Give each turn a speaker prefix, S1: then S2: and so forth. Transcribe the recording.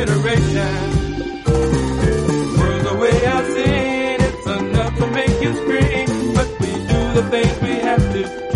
S1: consideration. Words the way I sing, it's enough to make you scream. But we do the things we have to